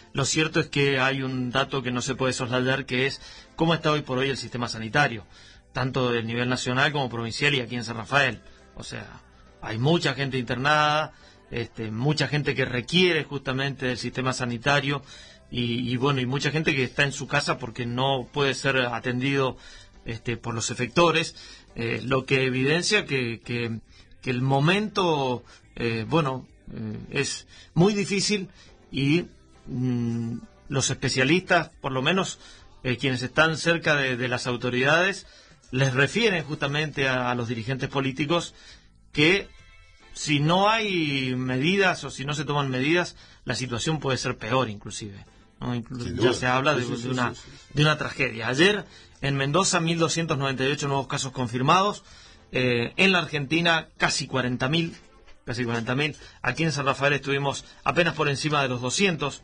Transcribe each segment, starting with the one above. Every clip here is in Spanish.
lo cierto es que hay un dato que no se puede soslayar, que es cómo está hoy por hoy el sistema sanitario, tanto del nivel nacional como provincial y aquí en San Rafael. O sea, hay mucha gente internada, mucha gente que requiere justamente del sistema sanitario y bueno, y mucha gente que está en su casa porque no puede ser atendido por los efectores, lo que evidencia que el momento, es muy difícil y los especialistas, por lo menos quienes están cerca de las autoridades, les refieren justamente a los dirigentes políticos que si no hay medidas o si no se toman medidas, la situación puede ser peor inclusive, ¿no? Ya se habla de una tragedia. Ayer en Mendoza 1.298 nuevos casos confirmados, en la Argentina casi 40.000. Aquí en San Rafael estuvimos apenas por encima de los 200,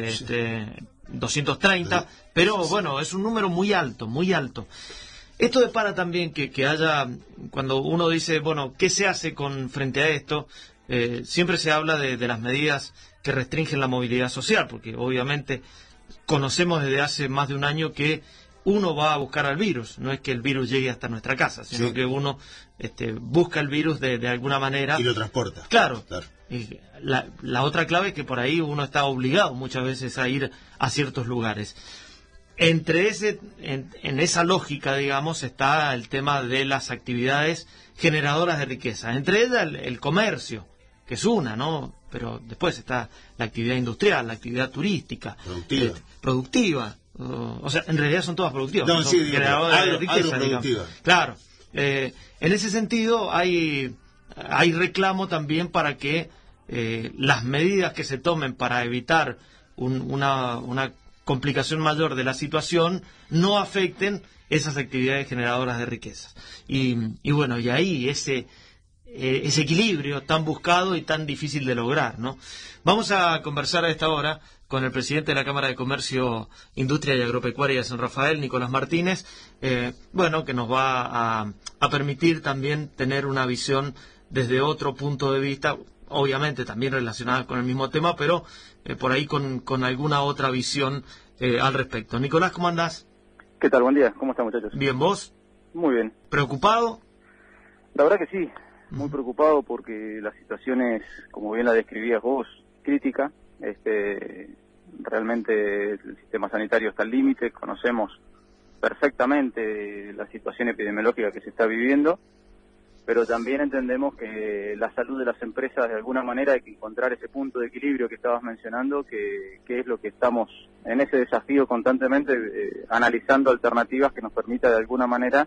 230, pero bueno, es un número muy alto, muy alto. Esto depara también que haya, cuando uno dice, bueno, ¿qué se hace frente a esto? Siempre se habla de las medidas que restringen la movilidad social, porque obviamente conocemos desde hace más de un año que uno va a buscar al virus, no es que el virus llegue hasta nuestra casa, sino que uno busca el virus de alguna manera. Y lo transporta. Claro. Y la otra clave es que por ahí uno está obligado muchas veces a ir a ciertos lugares. En esa lógica, digamos, está el tema de las actividades generadoras de riqueza. Entre ellas el comercio, que es una, ¿no? Pero después está la actividad industrial, la actividad turística. Productiva. O sea, en realidad son todas productivas. No, sí, generadoras de riqueza, digamos. Claro. En ese sentido hay reclamo también para que las medidas que se tomen para evitar una complicación mayor de la situación no afecten esas actividades generadoras de riquezas. Y bueno, y ahí ese equilibrio tan buscado y tan difícil de lograr, ¿no? Vamos a conversar a esta hora con el presidente de la Cámara de Comercio, Industria y Agropecuaria de San Rafael, Nicolás Martínez, que nos va a permitir también tener una visión desde otro punto de vista, obviamente también relacionada con el mismo tema, pero por ahí con alguna otra visión al respecto. Nicolás, ¿cómo andás? ¿Qué tal? Buen día. ¿Cómo están, muchachos? Bien, ¿vos? Muy bien. ¿Preocupado? La verdad que sí, muy preocupado porque la situación es, como bien la describías vos, crítica. Realmente el sistema sanitario está al límite, conocemos perfectamente la situación epidemiológica que se está viviendo, pero también entendemos que la salud de las empresas, de alguna manera, hay que encontrar ese punto de equilibrio que estabas mencionando, que es lo que estamos en ese desafío constantemente, analizando alternativas que nos permita de alguna manera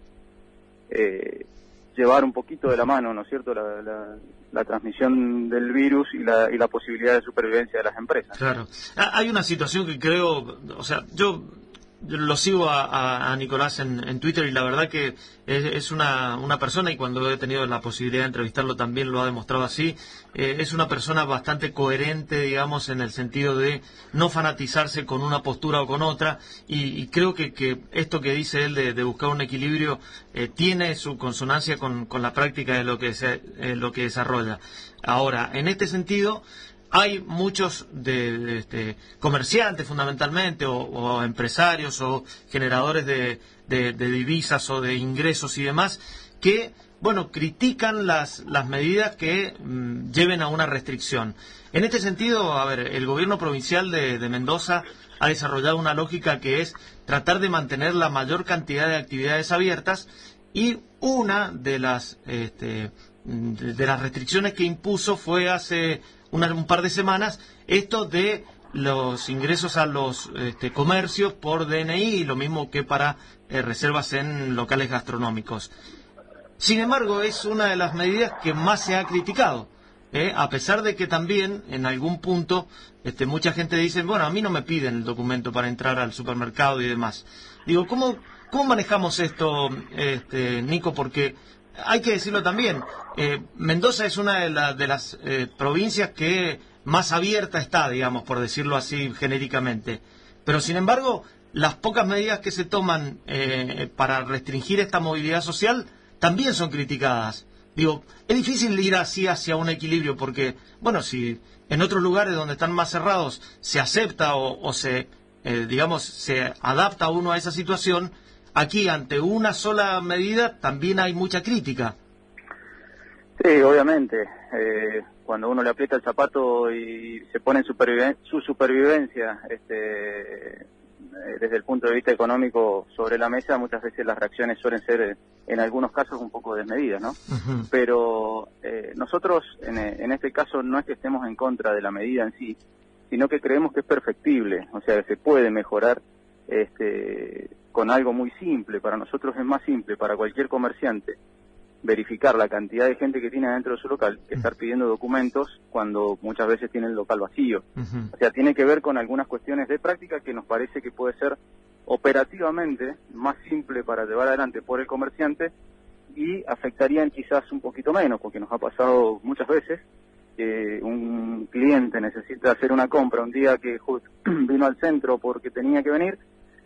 llevar un poquito de la mano, ¿no es cierto?, la transmisión del virus y la posibilidad de supervivencia de las empresas. Claro. Hay una situación que creo, o sea, yo lo sigo a Nicolás en Twitter y la verdad que es una persona, y cuando he tenido la posibilidad de entrevistarlo también lo ha demostrado así, es una persona bastante coherente, digamos, en el sentido de no fanatizarse con una postura o con otra, y creo que esto que dice él de buscar un equilibrio tiene su consonancia con la práctica de lo que desarrolla. Ahora, en este sentido, hay muchos comerciantes fundamentalmente o empresarios o generadores de divisas o de ingresos y demás que, bueno, critican las medidas que lleven a una restricción. En este sentido, a ver, el gobierno provincial de Mendoza ha desarrollado una lógica que es tratar de mantener la mayor cantidad de actividades abiertas, y una de las restricciones que impuso fue hace un par de semanas esto de los ingresos a los comercios por DNI, lo mismo que para reservas en locales gastronómicos. Sin embargo, es una de las medidas que más se ha criticado, a pesar de que también en algún punto mucha gente dice, bueno, a mí no me piden el documento para entrar al supermercado y demás. Digo, ¿cómo manejamos esto, Nico? Porque hay que decirlo también, Mendoza es una de las provincias que más abierta está, digamos, por decirlo así genéricamente. Pero, sin embargo, las pocas medidas que se toman para restringir esta movilidad social también son criticadas. Digo, es difícil ir así hacia un equilibrio porque, bueno, si En otros lugares donde están más cerrados se acepta o se, digamos, se adapta uno a esa situación. Aquí, ante una sola medida, también hay mucha crítica. Sí, obviamente. Cuando uno le aprieta el zapato y se pone en su supervivencia desde el punto de vista económico sobre la mesa, muchas veces las reacciones suelen ser, en algunos casos, un poco desmedidas, ¿no? Uh-huh. Pero nosotros, en este caso, no es que estemos en contra de la medida en sí, sino que creemos que es perfectible, o sea, que se puede mejorar con algo muy simple. Para nosotros es más simple, para cualquier comerciante, verificar la cantidad de gente que tiene dentro de su local que estar pidiendo documentos cuando muchas veces tiene el local vacío. Uh-huh. O sea, tiene que ver con algunas cuestiones de práctica que nos parece que puede ser operativamente más simple para llevar adelante por el comerciante y afectarían quizás un poquito menos, porque nos ha pasado muchas veces que un cliente necesita hacer una compra un día que vino al centro porque tenía que venir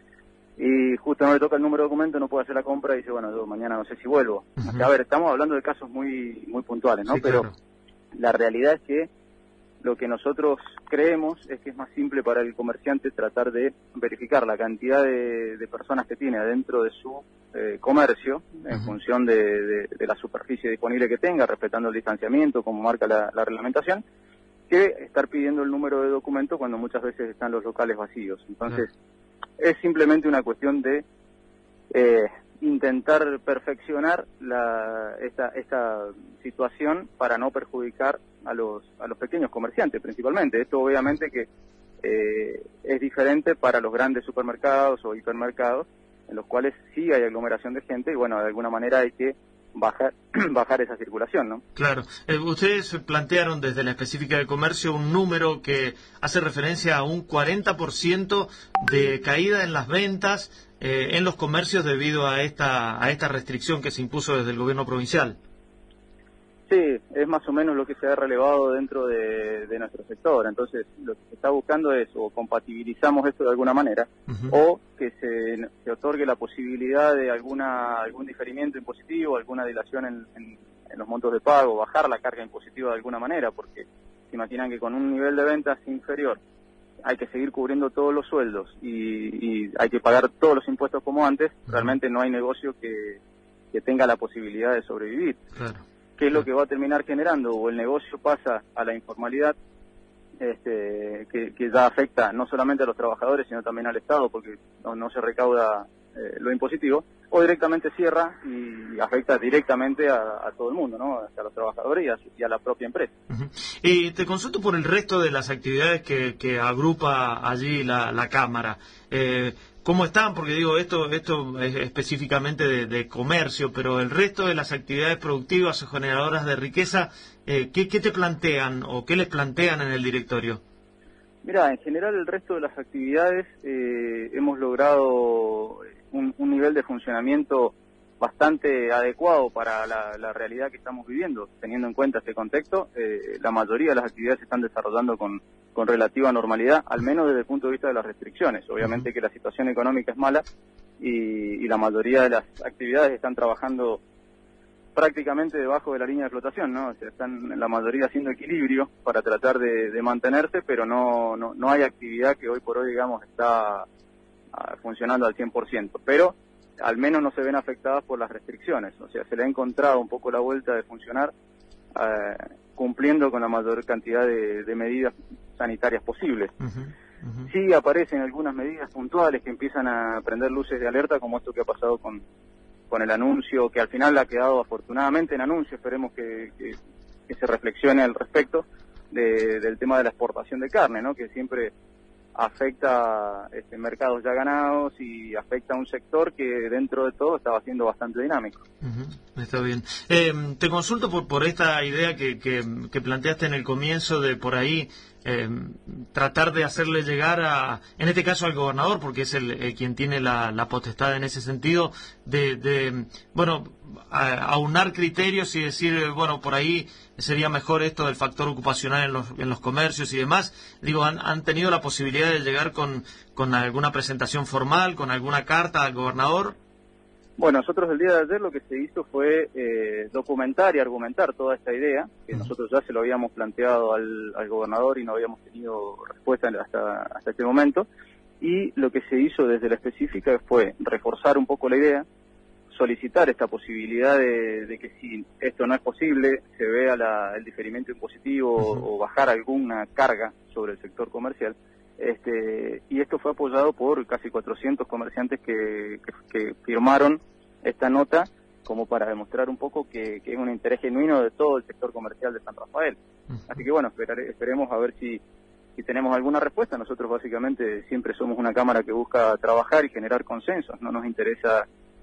y justo no le toca el número de documento, no puede hacer la compra y dice, bueno, yo mañana no sé si vuelvo. Uh-huh. O sea, a ver, estamos hablando de casos muy puntuales, ¿no? Sí, pero claro. La realidad es que lo que nosotros creemos es que es más simple para el comerciante tratar de verificar la cantidad de personas que tiene adentro de su comercio, en Uh-huh. función de la superficie disponible que tenga, respetando el distanciamiento, como marca la reglamentación, que estar pidiendo el número de documento cuando muchas veces están los locales vacíos. Entonces, es simplemente una cuestión de intentar perfeccionar esta situación para no perjudicar a los pequeños comerciantes principalmente. Esto obviamente que es diferente para los grandes supermercados o hipermercados, en los cuales sí hay aglomeración de gente y bueno, de alguna manera hay que bajar esa circulación, ¿no? Claro. Ustedes plantearon desde la específica de comercio un número que hace referencia a un 40% de caída en las ventas en los comercios debido a esta restricción que se impuso desde el gobierno provincial. Sí, es más o menos lo que se ha relevado dentro de nuestro sector. Entonces, lo que se está buscando es o compatibilizamos esto de alguna manera, Uh-huh. o que se otorgue la posibilidad de algún diferimiento impositivo, alguna dilación en los montos de pago, bajar la carga impositiva de alguna manera, porque se imaginan que con un nivel de ventas inferior hay que seguir cubriendo todos los sueldos y hay que pagar todos los impuestos como antes. Uh-huh. Realmente no hay negocio que tenga la posibilidad de sobrevivir. Claro. ¿Qué es lo que va a terminar generando? O el negocio pasa a la informalidad, que ya afecta no solamente a los trabajadores, sino también al Estado, porque no se recauda lo impositivo, o directamente cierra y afecta directamente a todo el mundo, ¿no? A los trabajadores y a la propia empresa. Uh-huh. Y te consulto por el resto de las actividades que agrupa allí la Cámara. ¿Cómo están? Porque digo, esto es específicamente de comercio, pero el resto de las actividades productivas o generadoras de riqueza, ¿qué te plantean o qué les plantean en el directorio? Mira, en general el resto de las actividades hemos logrado un nivel de funcionamiento bastante adecuado para la realidad que estamos viviendo. Teniendo en cuenta este contexto, la mayoría de las actividades se están desarrollando con relativa normalidad, al menos desde el punto de vista de las restricciones. Obviamente que la situación económica es mala y la mayoría de las actividades están trabajando prácticamente debajo de la línea de flotación, ¿no? O sea, están la mayoría haciendo equilibrio para tratar de mantenerse, pero no hay actividad que hoy por hoy, digamos, está funcionando al 100%. Pero al menos no se ven afectadas por las restricciones. O sea, se le ha encontrado un poco la vuelta de funcionar cumpliendo con la mayor cantidad de medidas sanitarias posibles. Uh-huh. Uh-huh. Sí aparecen algunas medidas puntuales que empiezan a prender luces de alerta, como esto que ha pasado con el anuncio, que al final ha quedado afortunadamente en anuncio. Esperemos que se reflexione al respecto del tema de la exportación de carne, ¿no? Que siempre afecta mercados ya ganados y afecta a un sector que dentro de todo estaba siendo bastante dinámico. Uh-huh. Está bien. Te consulto por esta idea que planteaste en el comienzo de por ahí tratar de hacerle llegar en este caso al gobernador, porque es quien tiene la potestad en ese sentido, aunar criterios y decir, bueno, por ahí sería mejor esto del factor ocupacional en los comercios y demás. Digo, ¿han tenido la posibilidad de llegar con alguna presentación formal, con alguna carta al gobernador? Bueno, nosotros el día de ayer lo que se hizo fue documentar y argumentar toda esta idea, que nosotros ya se lo habíamos planteado al gobernador y no habíamos tenido respuesta hasta este momento, y lo que se hizo desde la específica fue reforzar un poco la idea, solicitar esta posibilidad de que si esto no es posible, se vea el diferimiento impositivo o bajar alguna carga sobre el sector comercial. Y esto fue apoyado por casi 400 comerciantes que firmaron esta nota como para demostrar un poco que es un interés genuino de todo el sector comercial de San Rafael. Así que bueno, esperemos a ver si tenemos alguna respuesta. Nosotros básicamente siempre somos una cámara que busca trabajar y generar consensos, no nos interesa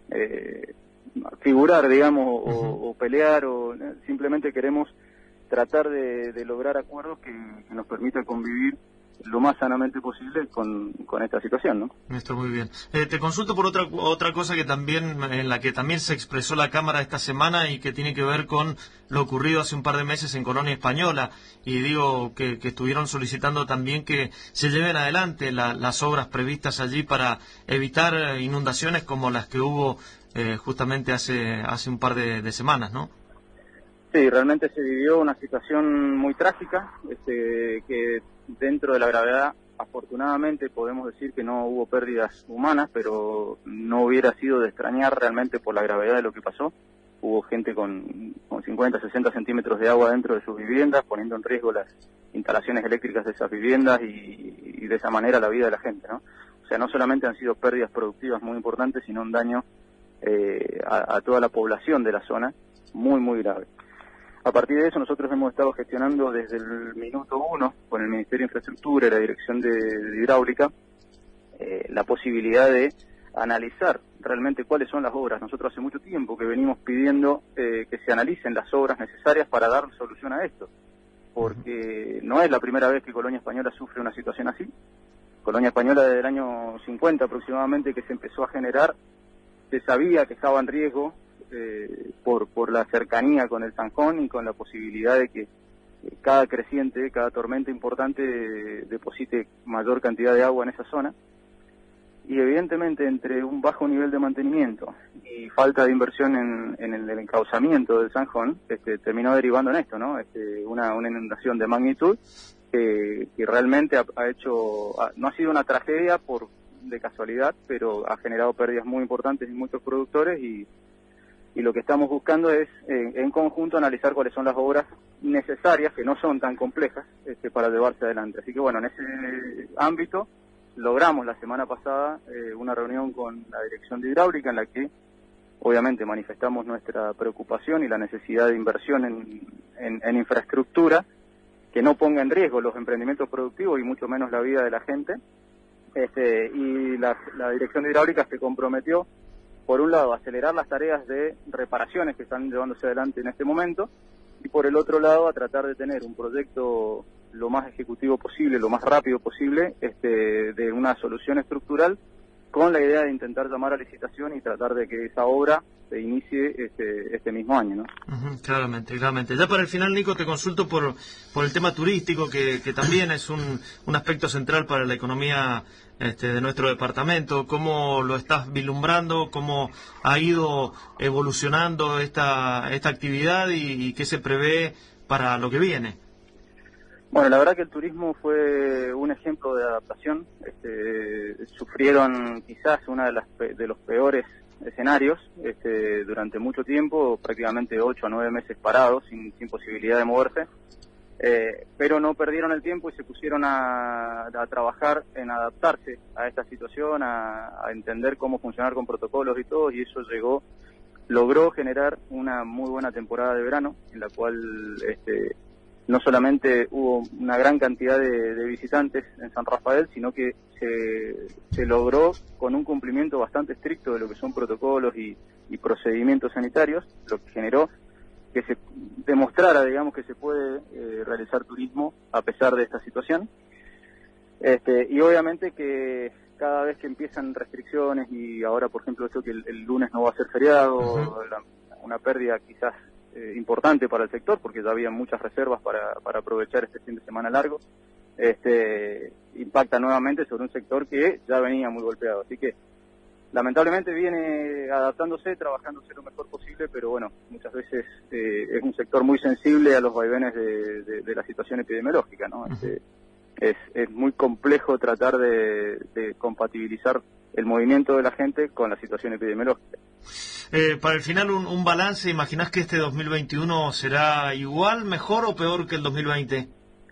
figurar, digamos, o pelear, o simplemente queremos tratar de lograr acuerdos que nos permitan convivir lo más sanamente posible con esta situación, ¿no? Esto muy bien. Te consulto por otra cosa en la que también se expresó la Cámara esta semana y que tiene que ver con lo ocurrido hace un par de meses en Colonia Española, y digo que estuvieron solicitando también que se lleven adelante las obras previstas allí para evitar inundaciones como las que hubo justamente hace un par de semanas, ¿no? Sí, realmente se vivió una situación muy trágica, que dentro de la gravedad, afortunadamente podemos decir que no hubo pérdidas humanas, pero no hubiera sido de extrañar realmente por la gravedad de lo que pasó. Hubo gente con 50, 60 centímetros de agua dentro de sus viviendas, poniendo en riesgo las instalaciones eléctricas de esas viviendas y de esa manera la vida de la gente, ¿no? O sea, no solamente han sido pérdidas productivas muy importantes, sino un daño a toda la población de la zona muy, muy grave. A partir de eso nosotros hemos estado gestionando desde el minuto 1 con el Ministerio de Infraestructura y la Dirección de Hidráulica la posibilidad de analizar realmente cuáles son las obras. Nosotros hace mucho tiempo que venimos pidiendo que se analicen las obras necesarias para dar solución a esto, porque no es la primera vez que Colonia Española sufre una situación así. Colonia Española desde el año 50 aproximadamente que se empezó a generar, se sabía que estaba en riesgo por la cercanía con el Zanjón y con la posibilidad de que cada creciente, cada tormenta importante deposite mayor cantidad de agua en esa zona. Y evidentemente entre un bajo nivel de mantenimiento y falta de inversión en el encauzamiento del Zanjón, terminó derivando en esto, ¿no? Una inundación de magnitud que realmente no ha sido una tragedia de casualidad, pero ha generado pérdidas muy importantes en muchos productores y lo que estamos buscando es, en conjunto, analizar cuáles son las obras necesarias, que no son tan complejas, para llevarse adelante. Así que, bueno, en ese ámbito logramos la semana pasada una reunión con la Dirección de Hidráulica en la que, obviamente, manifestamos nuestra preocupación y la necesidad de inversión en infraestructura que no ponga en riesgo los emprendimientos productivos y mucho menos la vida de la gente. Y la Dirección de Hidráulica se comprometió, por un lado, acelerar las tareas de reparaciones que están llevándose adelante en este momento, y por el otro lado, a tratar de tener un proyecto lo más ejecutivo posible, lo más rápido posible, de una solución estructural, con la idea de intentar llamar a licitación y tratar de que esa obra se inicie este mismo año, ¿no? Claramente. Ya para el final, Nico, te consulto por el tema turístico, que también es un aspecto central para la economía de nuestro departamento. ¿Cómo lo estás vislumbrando? ¿Cómo ha ido evolucionando esta actividad y qué se prevé para lo que viene? Bueno, la verdad que el turismo fue un ejemplo de adaptación. Sufrieron quizás uno de los peores escenarios durante mucho tiempo, prácticamente 8 a 9 meses parados, sin posibilidad de moverse, pero no perdieron el tiempo y se pusieron a trabajar en adaptarse a esta situación, a entender cómo funcionar con protocolos y todo, y eso logró generar una muy buena temporada de verano, en la cual no solamente hubo una gran cantidad de visitantes en San Rafael, sino que se logró con un cumplimiento bastante estricto de lo que son protocolos y procedimientos sanitarios, lo que generó que se demostrara, digamos, que se puede realizar turismo a pesar de esta situación. Y obviamente que cada vez que empiezan restricciones, y ahora, por ejemplo, esto que el lunes no va a ser feriado, una pérdida quizás importante para el sector, porque ya había muchas reservas para aprovechar este fin de semana largo, impacta nuevamente sobre un sector que ya venía muy golpeado. Así que lamentablemente viene adaptándose, trabajándose lo mejor posible, pero bueno, muchas veces es un sector muy sensible a los vaivenes de la situación epidemiológica, ¿no? Es muy complejo tratar de compatibilizar el movimiento de la gente con la situación epidemiológica. Para el final, un balance, ¿imaginás que este 2021 será igual, mejor o peor que el 2020?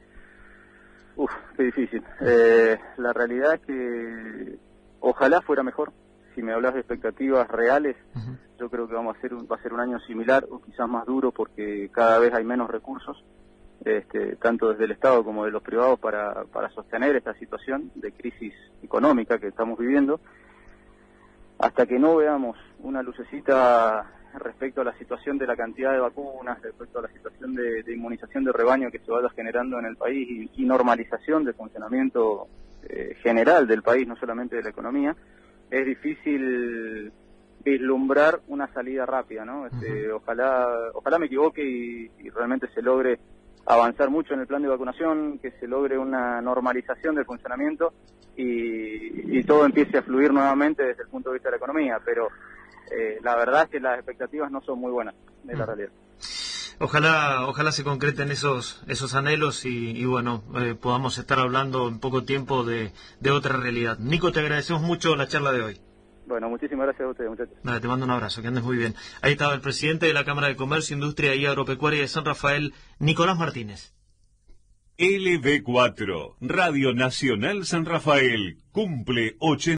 Qué difícil. La realidad es que ojalá fuera mejor. Si me hablas de expectativas reales, yo creo que va a ser un año similar o quizás más duro porque cada vez hay menos recursos, tanto desde el Estado como de los privados para sostener esta situación de crisis económica que estamos viviendo. Hasta que no veamos una lucecita respecto a la situación de la cantidad de vacunas, respecto a la situación de inmunización de rebaño que se vaya generando en el país y normalización del funcionamiento general del país, no solamente de la economía, es difícil vislumbrar una salida rápida, ¿no? Ojalá me equivoque y realmente se logre avanzar mucho en el plan de vacunación, que se logre una normalización del funcionamiento y todo empiece a fluir nuevamente desde el punto de vista de la economía, pero la verdad es que las expectativas no son muy buenas de la realidad. Ojalá se concreten esos anhelos y bueno, podamos estar hablando en poco tiempo de otra realidad. Nico, te agradecemos mucho la charla de hoy. Bueno, muchísimas gracias a ustedes, muchachos. Nada, te mando un abrazo, que andes muy bien. Ahí estaba el presidente de la Cámara de Comercio, Industria y Agropecuaria de San Rafael, Nicolás Martínez. LB4, Radio Nacional San Rafael, cumple 80